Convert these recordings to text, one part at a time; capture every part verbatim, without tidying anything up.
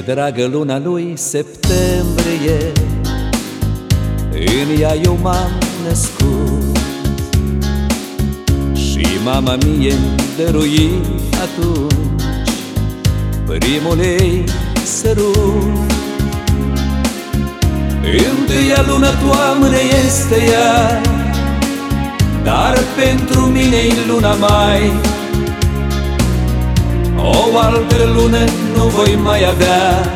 dragă luna lui septembrie, în ea eu m-am născut și mama mie-mi dărui atunci primul ei sărut. Întâia lună toamnă este ea, dar pentru mine-i luna mai. O altă lună nu voi mai avea,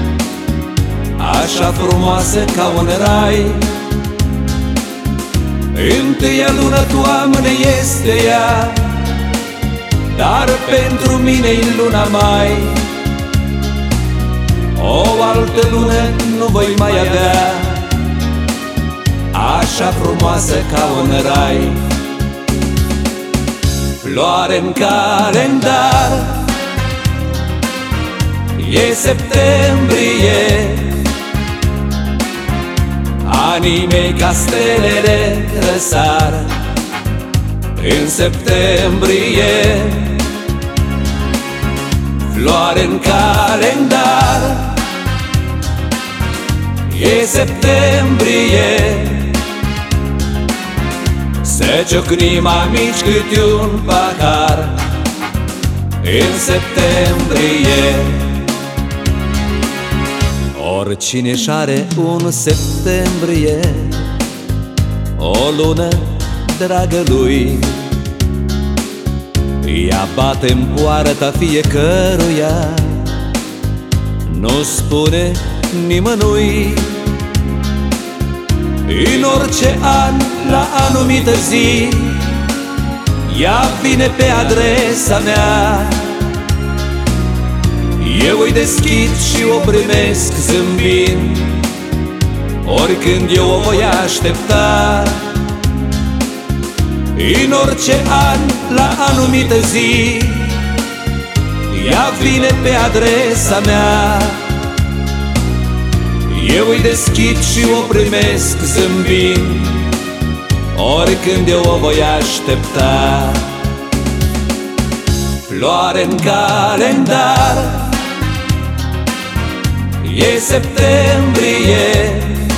așa frumoasă ca un rai. Întâia lună toamnă este ea, dar pentru mine-i luna mai. O altă lună nu voi mai avea, așa frumoasă ca un rai. Floare în calendar, e septembrie, anii mei ca stelele răsar în septembrie. Floare în calendar, e septembrie, să ciocnim amici câte un pahar în septembrie. Oricine și-are un septembrie, o lună dragă lui, ea bate-n poarta fiecăruia, nu spune nimănui. În orice an, la anumită zi, ea vine pe adresa mea. Eu îi deschid și o primesc zâmbind, oricând eu o voi aștepta. În orice an, la anumită zi, ea vine pe adresa mea. Eu îi deschid și o primesc zâmbind, oricând eu o voi aștepta. Floare în calendar, e septembrie,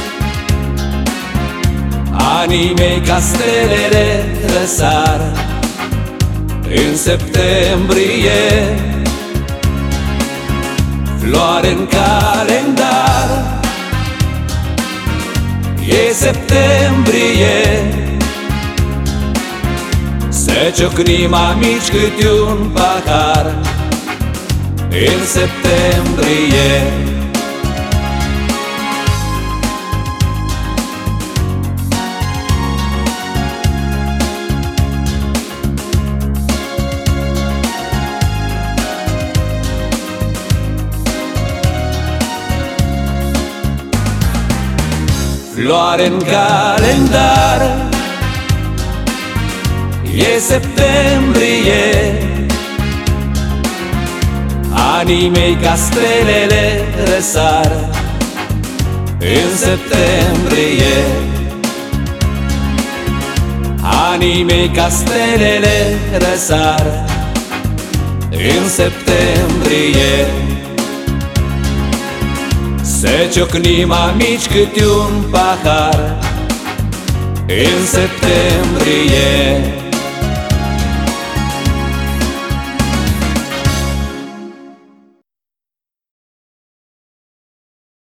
anii mei ca stelele răsar în septembrie. Floare în calendar, e septembrie, să ciocnim amici câte un pahar în septembrie. Floare în calendar, e septembrie, anii mei ca stelele răsar în septembrie. Anii mei ca stelele răsar în septembrie, să ciocnim amici câte un pahar în septembrie.